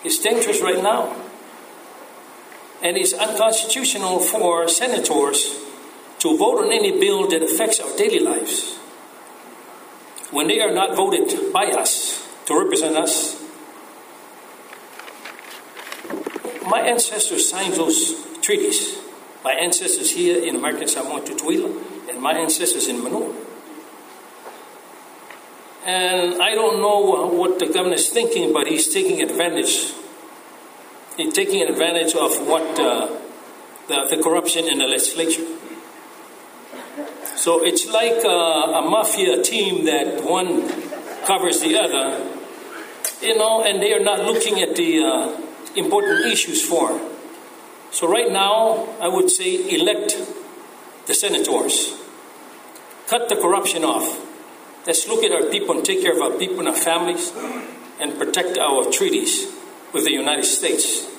It's dangerous right now. And it's unconstitutional for senators to vote on any bill that affects our daily lives when they are not voted by us to represent us. My ancestors signed those treaties. My ancestors here in American Samoa, Tutuila, and my ancestors in Manoa. And I don't know what the governor is thinking, but he's taking advantage. He's taking advantage of what the corruption in the legislature. So it's like a mafia team that one covers the other, and they are not looking at the important issues for. So right now, I would say elect the senators. Cut the corruption off. Let's look at our people and take care of our people and our families and protect our treaties with the United States.